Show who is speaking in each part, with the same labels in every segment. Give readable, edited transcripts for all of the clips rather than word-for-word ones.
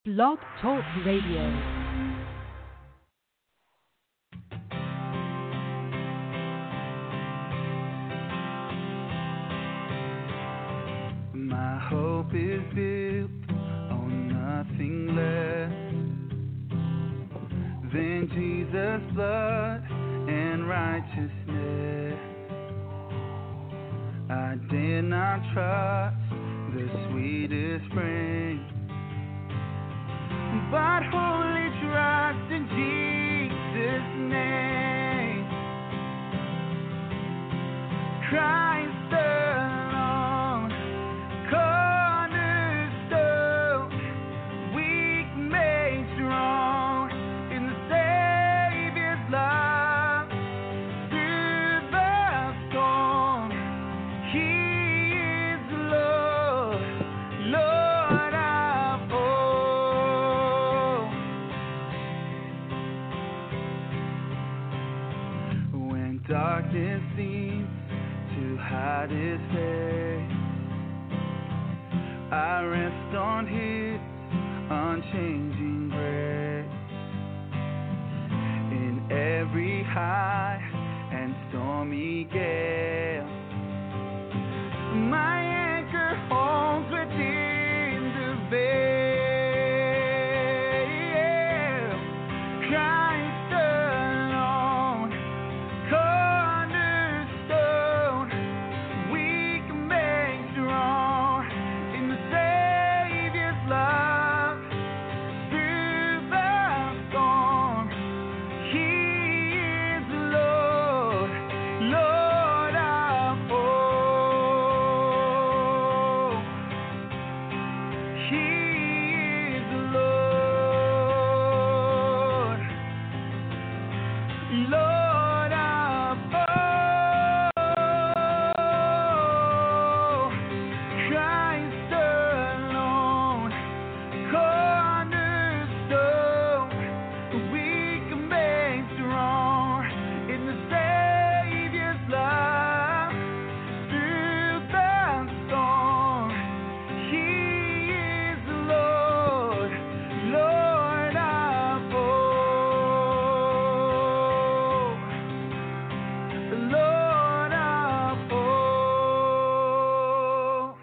Speaker 1: Blog Talk Radio.
Speaker 2: My hope is built on nothing less than Jesus' blood and righteousness. I dare not trust the sweetest frame, but wholly trust in Jesus' name. Christ alone, cornerstone, weak made strong in the Savior's love. Through the storm, He is Lord, Lord of all. When darkness seems to hide His face, I rest on His unchanging grace. In every high and stormy gale, my anchor holds within the veil. Christ alone, cornerstone, weak made strong in the Savior's love. Through the storm, He is Lord, Lord of all. He is Lord, Lord of all. Christ alone, cornerstone, weak made strong in the Savior's love. Through the storm, He is Lord, Lord of all, Lord of all.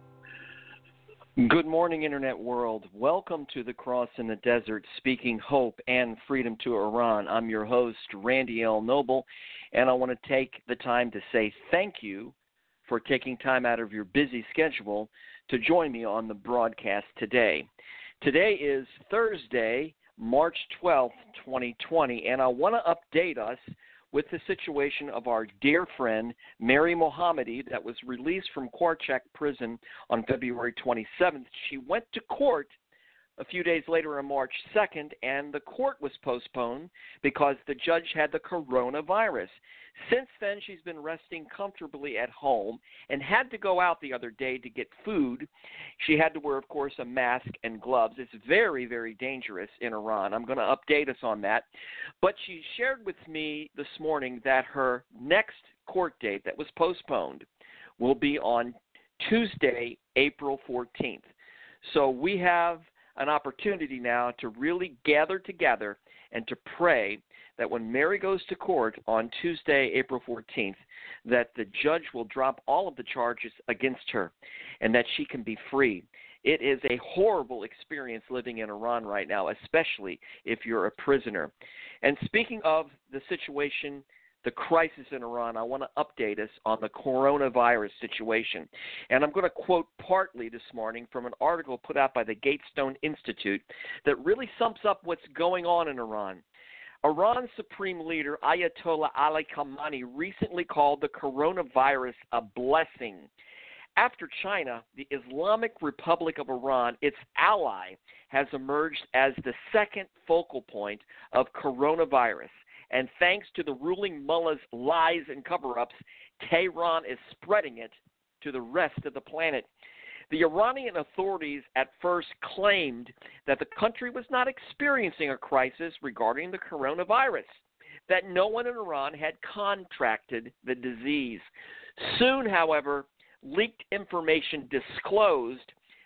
Speaker 3: Good morning, Internet world. Welcome to The Cross in the Desert, speaking hope and freedom to Iran. I'm your host, Randy L. Noble, and I want to take the time to say thank you for taking time out of your busy schedule to join me on the broadcast today. Today is Thursday, March 12th, 2020, and I want to update us with the situation of our dear friend, Mary Mohammadi, that was released from Korchak prison on February 27th. She went to court a few days later on March 2nd, and the court was postponed because the judge had the coronavirus. Since then, she's been resting comfortably at home and had to go out the other day to get food. She had to wear, of course, a mask and gloves. It's very, very dangerous in Iran. I'm going to update us on that. But she shared with me this morning that her next court date that was postponed will be on Tuesday, April 14th. So we have an opportunity now to really gather together and to pray that when Mary goes to court on Tuesday, April 14th, that the judge will drop all of the charges against her and that she can be free. It is a horrible experience living in Iran right now, especially if you're a prisoner. And speaking of the situation, the crisis in Iran, I want to update us on the coronavirus situation. And I'm going to quote partly this morning from an article put out by the Gatestone Institute that really sums up what's going on in Iran. Iran's supreme leader, Ayatollah Ali Khamenei, recently called the coronavirus a blessing. After China, the Islamic Republic of Iran, its ally, has emerged as the second focal point of coronavirus. And thanks to the ruling mullah's lies and cover-ups, Tehran is spreading it to the rest of the planet. The Iranian authorities at first claimed that the country was not experiencing a crisis regarding the coronavirus, that no one in Iran had contracted the disease. Soon, however, leaked information disclosed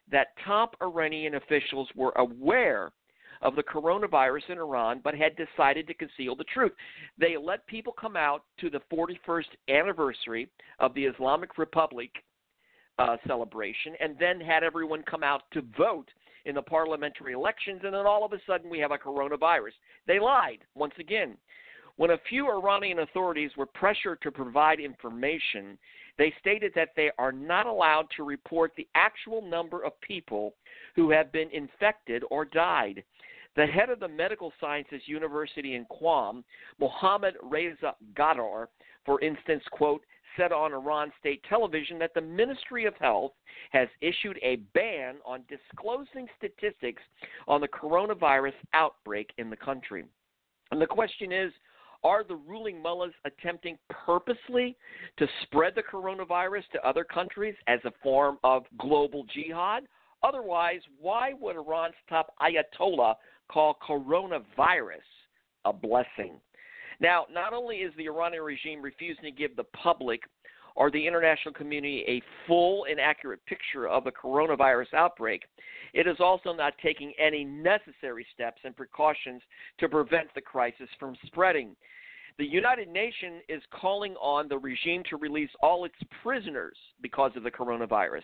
Speaker 3: that top Iranian officials were aware of the coronavirus in Iran but had decided to conceal the truth. They let people come out to the 41st anniversary of the Islamic Republic celebration and then had everyone come out to vote in the parliamentary elections, and then all of a sudden we have a coronavirus. They lied once again. When a few Iranian authorities were pressured to provide information, they stated that they are not allowed to report the actual number of people who have been infected or died. The head of the Medical Sciences University in Qom, Mohammad Reza Ghadar, for instance, quote, said on Iran state television that the Ministry of Health has issued a ban on disclosing statistics on the coronavirus outbreak in the country. And the question is, are the ruling mullahs attempting purposely to spread the coronavirus to other countries as a form of global jihad? Otherwise, why would Iran's top Ayatollah call coronavirus a blessing? Now, not only is the Iranian regime refusing to give the public or the international community a full and accurate picture of the coronavirus outbreak, it is also not taking any necessary steps and precautions to prevent the crisis from spreading. The United Nations is calling on the regime to release all its prisoners because of the coronavirus.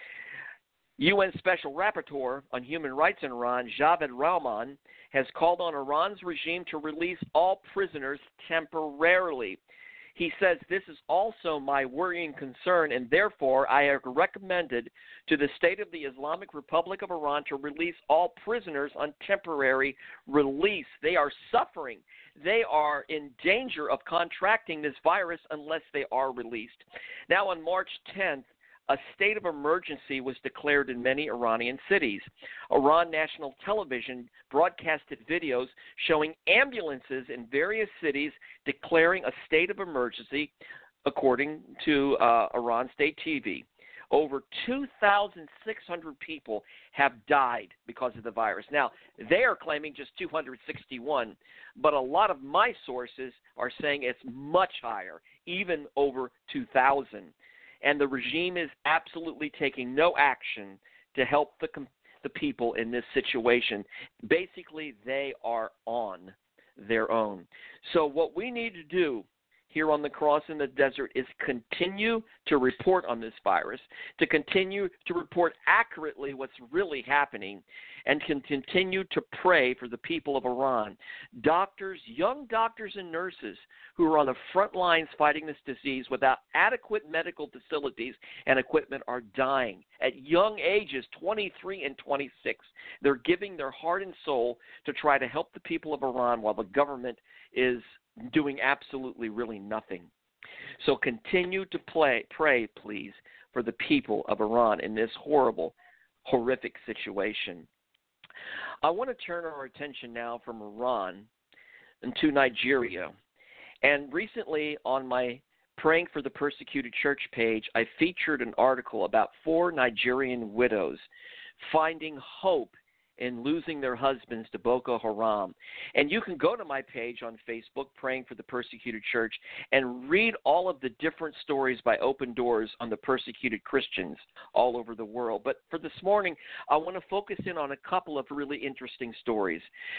Speaker 3: UN Special Rapporteur on Human Rights in Iran, Javed Rahman, has called on Iran's regime to release all prisoners temporarily. He says, this is also my worrying concern, and therefore I have recommended to the State of the Islamic Republic of Iran to release all prisoners on temporary release. They are suffering. They are in danger of contracting this virus unless they are released. Now, on March 10th, a state of emergency was declared in many Iranian cities. Iran National Television broadcasted videos showing ambulances in various cities declaring a state of emergency, according to Iran State TV. Over 2,600 people have died because of the virus. Now, they are claiming just 261, but a lot of my sources are saying it's much higher, even over 2,000. And the regime is absolutely taking no action to help the people in this situation. Basically, they are on their own. So what we need to do here on the Cross in the Desert is continue to report on this virus, to continue to report accurately what's really happening, and can continue to pray for the people of Iran. Doctors, young doctors and nurses who are on the front lines fighting this disease without adequate medical facilities and equipment are dying at young ages, 23 and 26. They're giving their heart and soul to try to help the people of Iran while the government is doing absolutely really nothing. So continue to pray, please, for the people of Iran in this horrible, horrific situation. I want to turn our attention now from Iran to Nigeria. And recently on my Praying for the Persecuted Church page, I featured an article about 4 Nigerian widows finding hope in losing their husbands to Boko Haram. And you can go to my page on Facebook, Praying for the Persecuted Church, and read all of the different stories by Open Doors on the persecuted Christians all over the world. But for this morning, I want to focus in on a couple of really interesting stories.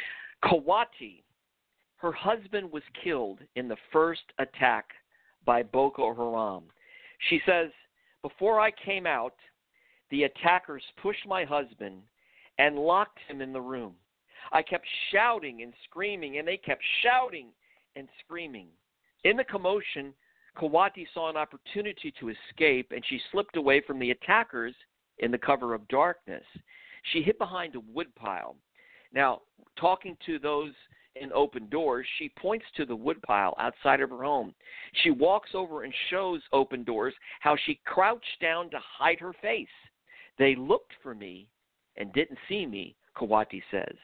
Speaker 3: Kawati, her husband was killed in the first attack by Boko Haram. She says, before I came out, the attackers pushed my husband and locked him in the room. I kept shouting and screaming, and they kept shouting and screaming. In the commotion, Kawati saw an opportunity to escape, and she slipped away from the attackers in the cover of darkness. She hid behind a woodpile. Now, talking to those in Open Doors, she points to the woodpile outside of her home. She walks over and shows Open Doors how she crouched down to hide her face. They looked for me and didn't see me, Kawati says.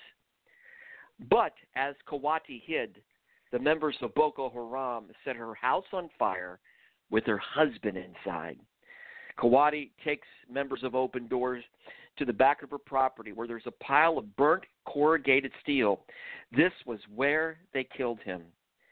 Speaker 3: But as Kawati hid, the members of Boko Haram set her house on fire with her husband inside. Kawati takes members of Open Doors to the back of her property where there's a pile of burnt corrugated steel. This was where they killed him.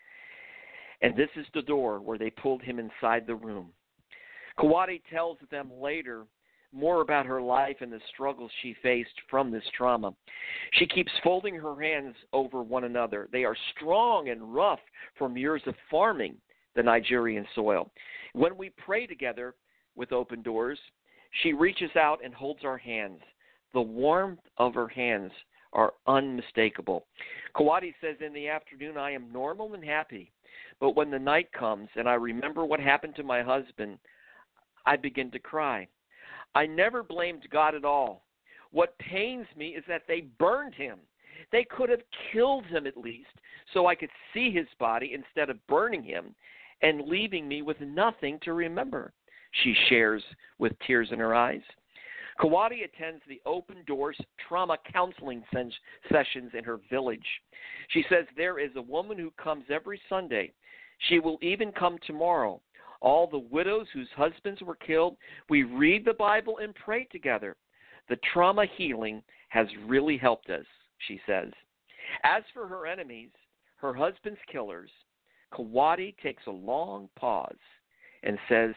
Speaker 3: And this is the door where they pulled him inside the room. Kawati tells them later more about her life and the struggles she faced from this trauma. She keeps folding her hands over one another. They are strong and rough from years of farming the Nigerian soil. When we pray together with Open Doors, she reaches out and holds our hands. The warmth of her hands are unmistakable. Kawati says, in the afternoon, I am normal and happy. But when the night comes and I remember what happened to my husband, I begin to cry. I never blamed God at all. What pains me is that they burned him. They could have killed him at least so I could see his body instead of burning him and leaving me with nothing to remember, she shares with tears in her eyes. Kawati attends the Open Doors trauma counseling sessions in her village. She says there is a woman who comes every Sunday. She will even come tomorrow. All the widows whose husbands were killed, we read the Bible and pray together. The trauma healing has really helped us, she says. As for her enemies, her husband's killers, Kawati takes a long pause and says,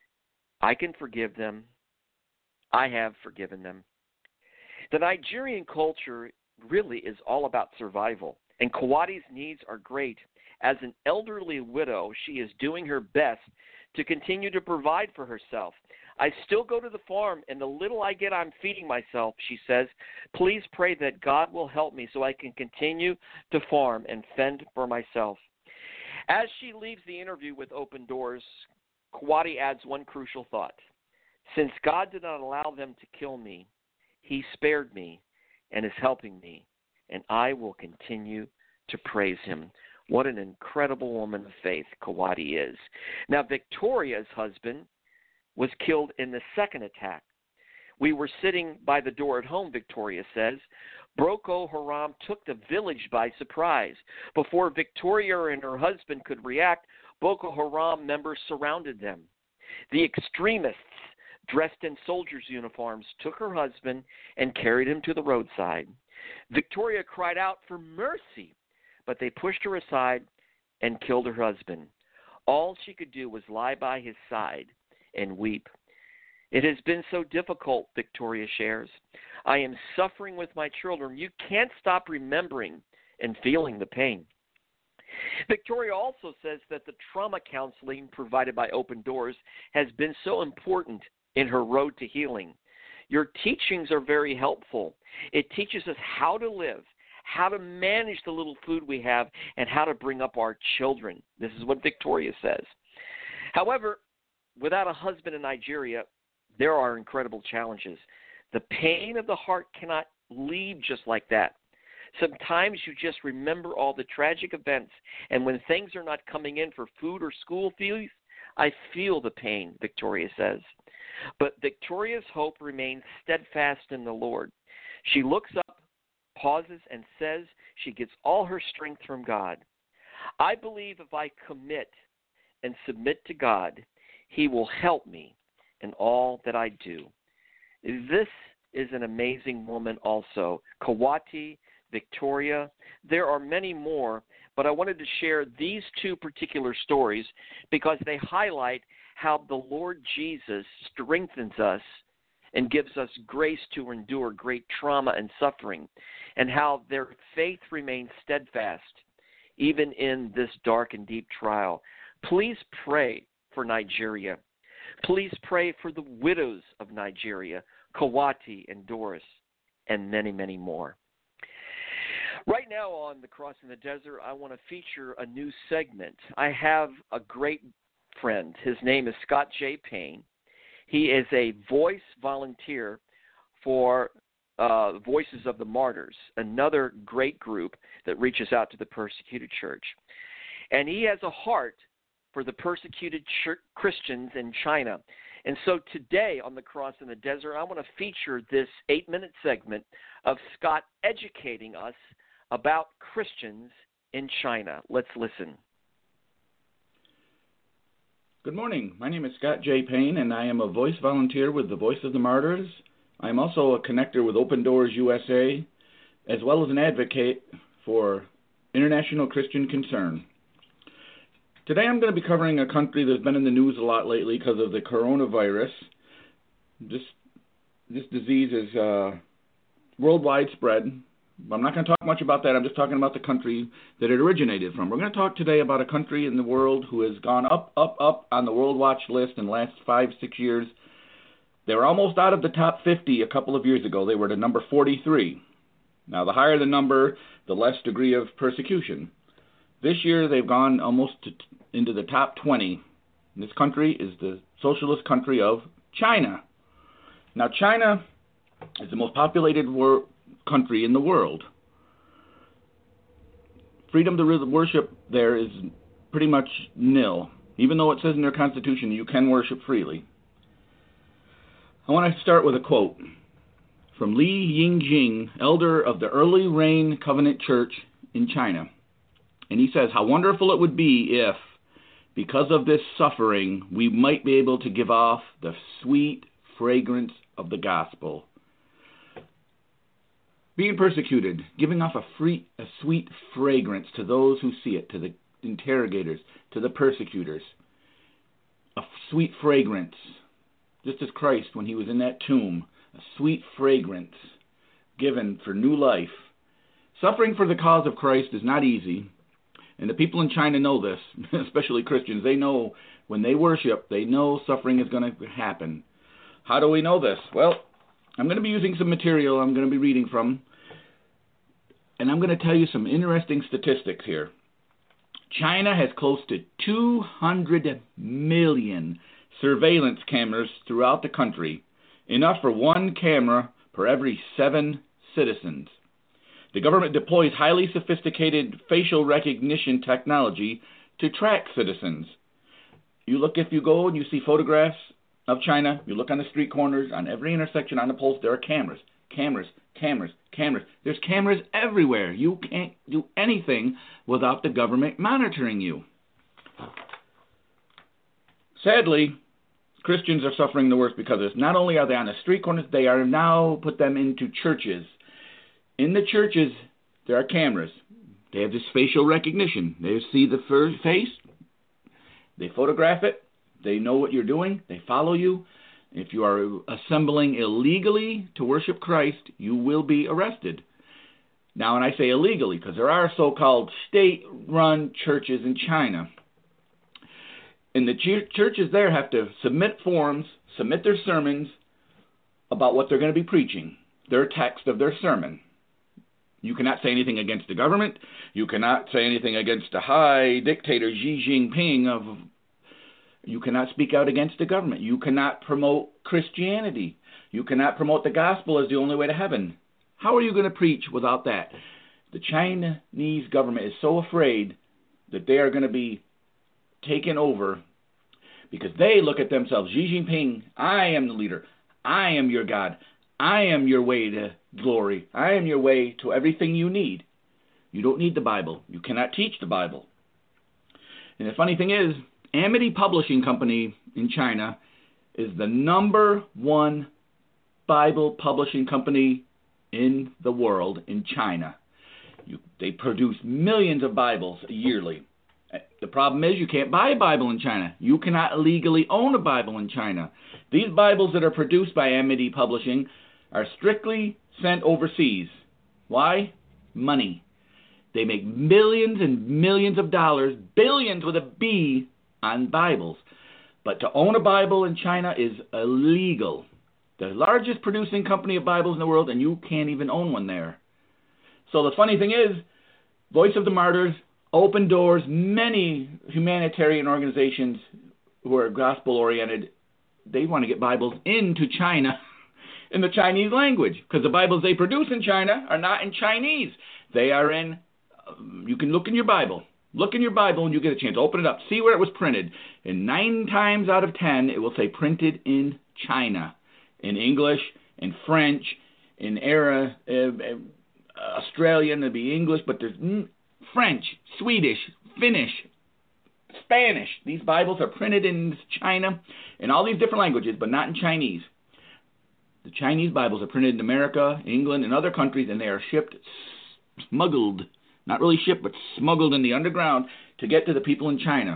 Speaker 3: I can forgive them. I have forgiven them. The Nigerian culture really is all about survival, and Kawati's needs are great. As an elderly widow, she is doing her best to continue to provide for herself. I still go to the farm, and the little I get, I'm feeding myself, she says. Please pray that God will help me so I can continue to farm and fend for myself. As she leaves the interview with Open Doors, Kawati adds one crucial thought. Since God did not allow them to kill me, he spared me and is helping me, and I will continue to praise him. What an incredible woman of faith Kawati is. Now, Victoria's husband was killed in the second attack. We were sitting by the door at home, Victoria says. Boko Haram took the village by surprise. Before Victoria and her husband could react, Boko Haram members surrounded them. The extremists, dressed in soldiers' uniforms, took her husband and carried him to the roadside. Victoria cried out for mercy, but they pushed her aside and killed her husband. All she could do was lie by his side and weep. It has been so difficult, Victoria shares. I am suffering with my children. You can't stop remembering and feeling the pain. Victoria also says that the trauma counseling provided by Open Doors has been so important in her road to healing. Your teachings are very helpful. It teaches us how to live, how to manage the little food we have, and how to bring up our children. This is what Victoria says. However, without a husband in Nigeria, there are incredible challenges. The pain of the heart cannot leave just like that. Sometimes you just remember all the tragic events, and when things are not coming in for food or school fees, I feel the pain, Victoria says. But Victoria's hope remains steadfast in the Lord. She looks up, pauses, and says she gets all her strength from God. I believe if I commit and submit to God, he will help me in all that I do. This is an amazing woman also. Kawati, Victoria, there are many more, but I wanted to share these two particular stories because they highlight how the Lord Jesus strengthens us and gives us grace to endure great trauma and suffering, and how their faith remains steadfast even in this dark and deep trial. Please pray for Nigeria. Please pray for the widows of Nigeria, Kawati and Doris, and many, many more. Right now on The Cross in the Desert, I want to feature a new segment. I have a great friend. His name is Scott J. Payne. He is a voice volunteer for Voices of the Martyrs, another great group that reaches out to the persecuted church. And he has a heart for the persecuted Christians in China. And so today on The Cross in the Desert, I want to feature this 8-minute segment of Scott educating us about Christians in China. Let's listen.
Speaker 4: Good morning. My name is Scott J. Payne, and I am a voice volunteer with the Voice of the Martyrs. I am also a connector with Open Doors USA, as well as an advocate for international Christian concern. Today I'm going to be covering a country that's been in the news a lot lately because of the coronavirus. Just this disease is worldwide spread. I'm not going to talk much about that. I'm just talking about the country that it originated from. We're going to talk today about a country in the world who has gone up on the World Watch list in the last 5-6 years. They were almost out of the top 50 a couple of years ago. They were to number 43. Now, the higher the number, the less degree of persecution. This year, they've gone almost into the top 20. This country is the socialist country of China. Now, China is the most populated country in the world. Freedom to worship there is pretty much nil. Even though it says in their constitution you can worship freely. I want to start with a quote from Li Yingjing, elder of the Early Rain Covenant Church in China. And he says, how wonderful it would be if, because of this suffering, we might be able to give off the sweet fragrance of the gospel. Being persecuted, giving off a sweet fragrance to those who see it, to the interrogators, to the persecutors. A sweet fragrance. Just as Christ, when he was in that tomb, a sweet fragrance given for new life. Suffering for the cause of Christ is not easy, and the people in China know this, especially Christians. They know when they worship, they know suffering is going to happen. How do we know this? Well, I'm going to be using some material I'm going to be reading from, and I'm going to tell you some interesting statistics here. China has close to 200 million surveillance cameras throughout the country, enough for one camera per every 7 citizens. The government deploys highly sophisticated facial recognition technology to track citizens. If you go and you see photographs of China, you look on the street corners, on every intersection, on the poles, there are cameras. There's cameras everywhere. You can't do anything without the government monitoring you. Sadly, Christians are suffering the worst because of this. Not only are they on the street corners, they are now put them into churches. In the churches, there are cameras. They have this facial recognition. They see the face. They photograph it. They know what you're doing. They follow you. If you are assembling illegally to worship Christ, you will be arrested. Now, and I say illegally because there are so-called state-run churches in China. And the churches there have to submit forms, submit their sermons about what they're going to be preaching, their text of their sermon. You cannot say anything against the government. You cannot say anything against the high dictator Xi Jinping. You cannot speak out against the government. You cannot promote Christianity. You cannot promote the gospel as the only way to heaven. How are you going to preach without that? The Chinese government is so afraid that they are going to be taken over because they look at themselves. Xi Jinping, I am the leader. I am your God. I am your way to glory. I am your way to everything you need. You don't need the Bible. You cannot teach the Bible. And the funny thing is, Amity Publishing Company in China is the #1 Bible publishing company in the world in China. They produce millions of Bibles yearly. The problem is you can't buy a Bible in China. You cannot legally own a Bible in China. These Bibles that are produced by Amity Publishing are strictly sent overseas. Why? Money. They make millions and millions of dollars, billions with a B, on Bibles. But to own a Bible in China is illegal. The largest producing company of Bibles in the world, and you can't even own one there. So the funny thing is, Voice of the Martyrs, Open Doors, many humanitarian organizations who are gospel-oriented, they want to get Bibles into China in the Chinese language, because the Bibles they produce in China are not in Chinese. They are in, you can look in your Bible. Look in your Bible and you get a chance. Open it up. See where it was printed. And 9 times out of 10, it will say printed in China. In English, in French, in Australian, it'll be English, but there's French, Swedish, Finnish, Spanish. These Bibles are printed in China in all these different languages, but not in Chinese. The Chinese Bibles are printed in America, England, and other countries, and they are smuggled, not really shipped, but smuggled in the underground to get to the people in China.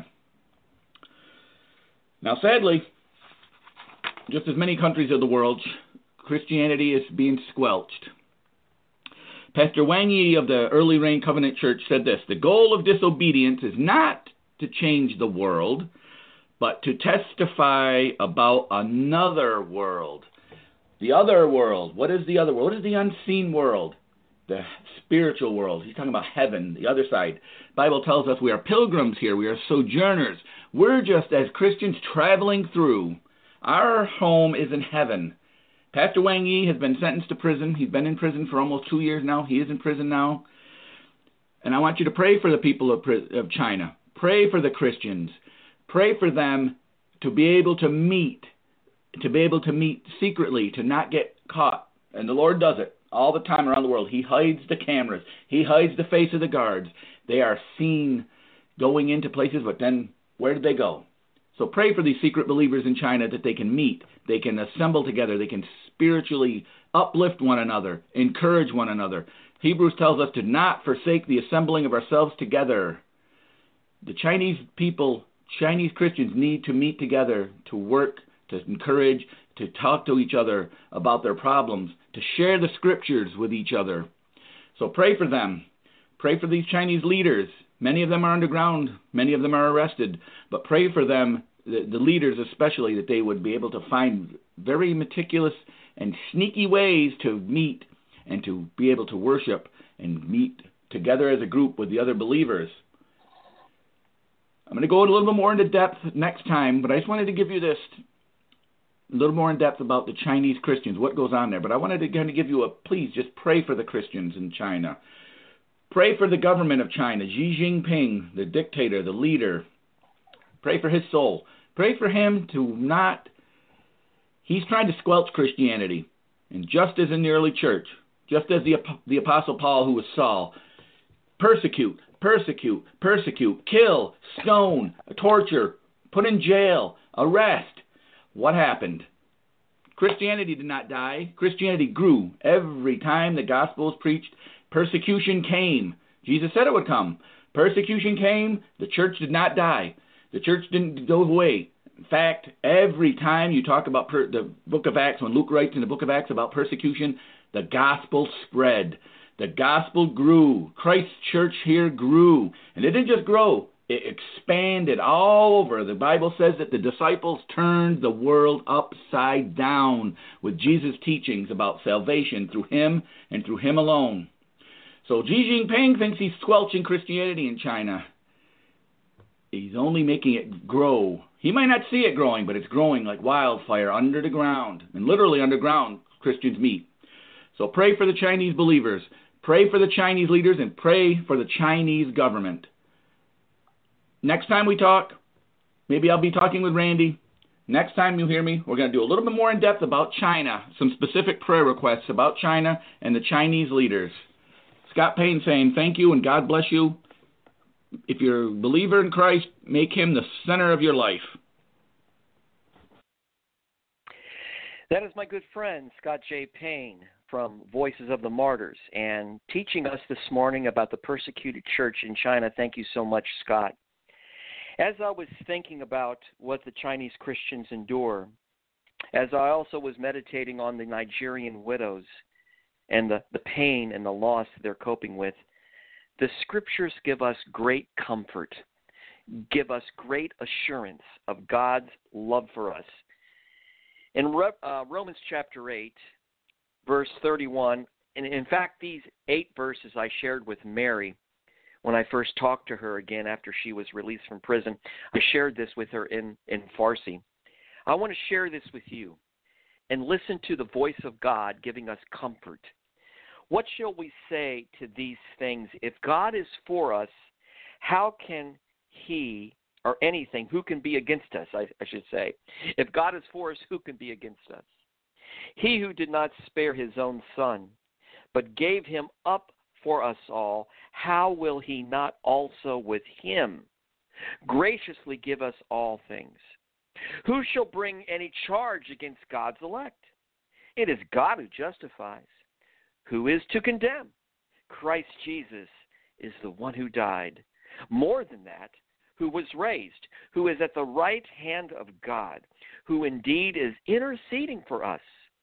Speaker 4: Now, sadly, just as many countries of the world, Christianity is being squelched. Pastor Wang Yi of the Early Rain Covenant Church said this: the goal of disobedience is not to change the world, but to testify about another world. The other world. What is the other world? What is the unseen world? The spiritual world. He's talking about heaven, the other side. The Bible tells us we are pilgrims here. We are sojourners. We're just, as Christians, traveling through. Our home is in heaven. Pastor Wang Yi has been sentenced to prison. He's been in prison for almost 2 years now. He is in prison now. And I want you to pray for the people of China. Pray for the Christians. Pray for them to be able to meet secretly, to not get caught. And the Lord does it all the time around the world. He hides the cameras. He hides the face of the guards. They are seen going into places, but then where did they go? So pray for these secret believers in China that they can meet, they can assemble together, they can spiritually uplift one another, encourage one another. Hebrews tells us to not forsake the assembling of ourselves together. The Chinese people, Chinese Christians need to meet together, to work, to encourage, to talk to each other about their problems, to share the scriptures with each other. So pray for them. Pray for these Chinese leaders. Many of them are underground. Many of them are arrested. But pray for them, the leaders especially, that they would be able to find very meticulous and sneaky ways to meet and to be able to worship and meet together as a group with the other believers. I'm going to go a little bit more into depth next time, but I just wanted to give you this a little more in depth about the Chinese Christians, what goes on there. But I wanted to kind of give you please just pray for the Christians in China. Pray for the government of China, Xi Jinping, the dictator, the leader. Pray for his soul. Pray for him to not, he's trying to squelch Christianity. And just as in the early church, just as the Apostle Paul, who was Saul, persecute, kill, stone, torture, put in jail, arrest. What happened? Christianity did not die. Christianity grew. Every time the gospel was preached, persecution came. Jesus said it would come. Persecution came. The church did not die. The church didn't go away. In fact, every time you talk about the book of Acts, when Luke writes in the book of Acts about persecution, the gospel spread. The gospel grew. Christ's church here grew. And it didn't just grow. It expanded all over. The Bible says that the disciples turned the world upside down with Jesus' teachings about salvation through him and through him alone. So Xi Jinping thinks he's squelching Christianity in China. He's only making it grow. He might not see it growing, but it's growing like wildfire under the ground. And literally underground, Christians meet. So pray for the Chinese believers. Pray for the Chinese leaders, and pray for the Chinese government. Next time we talk, maybe I'll be talking with Randy. Next time you'll hear me, we're going to do a little bit more in depth about China, some specific prayer requests about China and the Chinese leaders. Scott Payne saying thank you and God bless you. If you're a believer in Christ, make him the center of your life.
Speaker 3: That is my good friend, Scott J. Payne from Voices of the Martyrs, and teaching us this morning about the persecuted church in China. Thank you so much, Scott. As I was thinking about what the Chinese Christians endure, as I also was meditating on the Nigerian widows and the pain and the loss they're coping with, the scriptures give us great comfort, give us great assurance of God's love for us. In Romans chapter 8, verse 31, and in fact these 8 verses I shared with Mary when I first talked to her again after she was released from prison. I shared this with her in Farsi. I want to share this with you and listen to the voice of God giving us comfort. What shall we say to these things? If God is for us, how can he, or anything, who can be against us, I should say? If God is for us, who can be against us? He who did not spare his own son, but gave him up for us all, how will he not also with him graciously give us all things? Who shall bring any charge against God's elect? It is God who justifies. Who is to condemn? Christ Jesus is the one who died. More than that, who was raised, who is at the right hand of God, who indeed is interceding for us.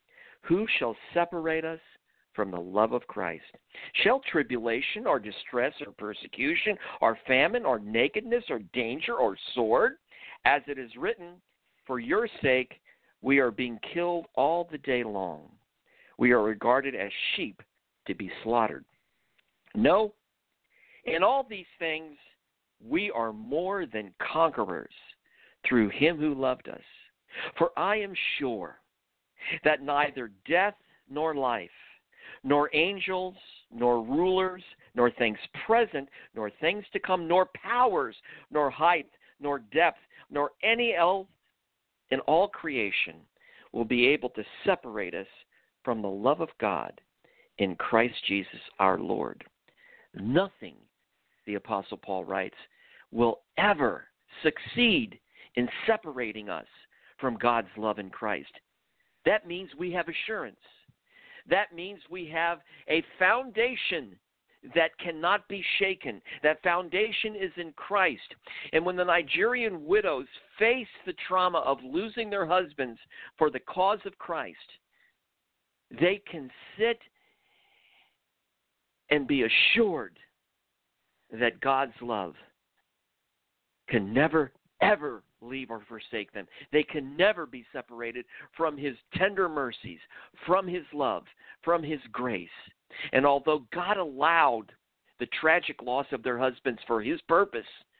Speaker 3: Who shall separate us from the love of Christ? Shall tribulation or distress or persecution or famine or nakedness or danger or sword? As it is written, for your sake we are being killed all the day long. We are regarded as sheep to be slaughtered. No, in all these things we are more than conquerors through him who loved us. For I am sure that neither death nor life, nor angels, nor rulers, nor things present, nor things to come, nor powers, nor height, nor depth, nor any else in all creation will be able to separate us from the love of God in Christ Jesus our Lord. Nothing, the Apostle Paul writes, will ever succeed in separating us from God's love in Christ. That means we have assurance. That means we have a foundation that cannot be shaken. That foundation is in Christ. And when the Nigerian widows face the trauma of losing their husbands for the cause of Christ, they can sit and be assured that God's love can never, ever leave or forsake them. They can never be separated from his tender mercies, from his love, from his grace. And although God allowed the tragic loss of their husbands for his purpose,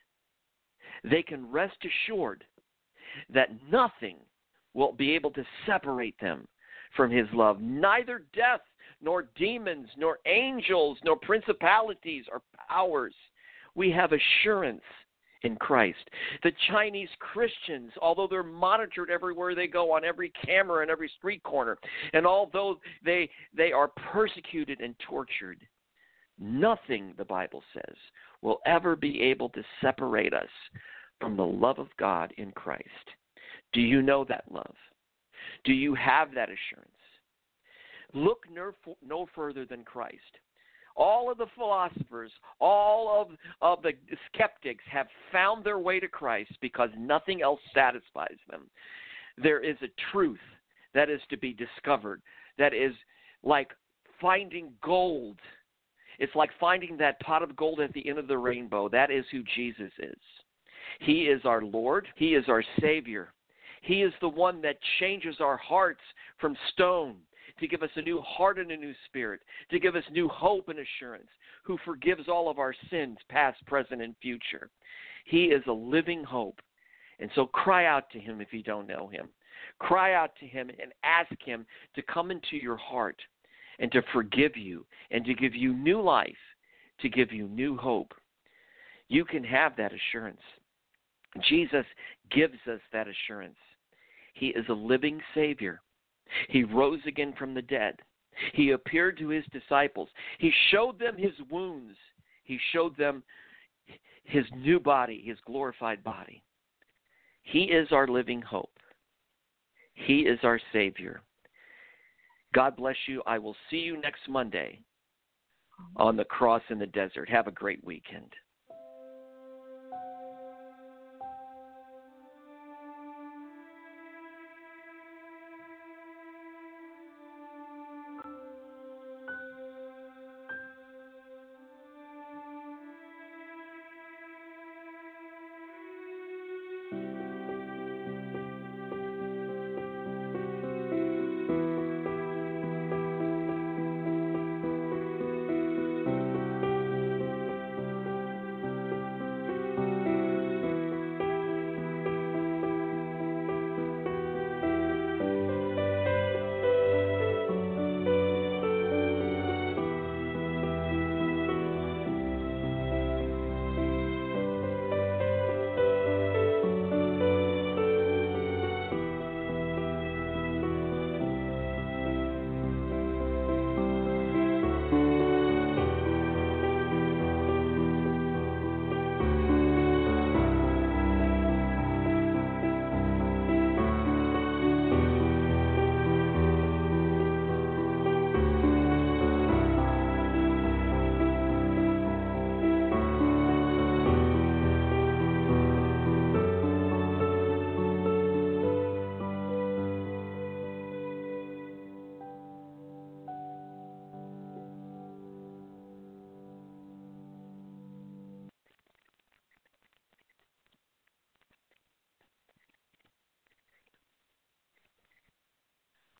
Speaker 3: they can rest assured that nothing will be able to separate them from his love. Neither death, nor demons, nor angels, nor principalities or powers. We have assurance in Christ. The Chinese Christians, although they're monitored everywhere they go, on every camera and every street corner, and although they are persecuted and tortured, nothing, the Bible says, will ever be able to separate us from the love of God in Christ. Do you know that love? Do you have that assurance? Look no further than Christ. All of the philosophers, all of the skeptics have found their way to Christ because nothing else satisfies them. There is a truth that is to be discovered that is like finding gold. It's like finding that pot of gold at the end of the rainbow. That is who Jesus is. He is our Lord. He is our Savior. He is the one that changes our hearts from stone to give us a new heart and a new spirit, to give us new hope and assurance, who forgives all of our sins, past, present, and future. He is a living hope. And so cry out to him if you don't know him. Cry out to him and ask him to come into your heart and to forgive you and to give you new life, to give you new hope. You can have that assurance. Jesus gives us that assurance. He is a living Savior. He rose again from the dead. He appeared to his disciples. He showed them his wounds. He showed them his new body, his glorified body. He is our living hope. He is our Savior. God bless you. I will see you next Monday on the Cross in the Desert. Have a great weekend.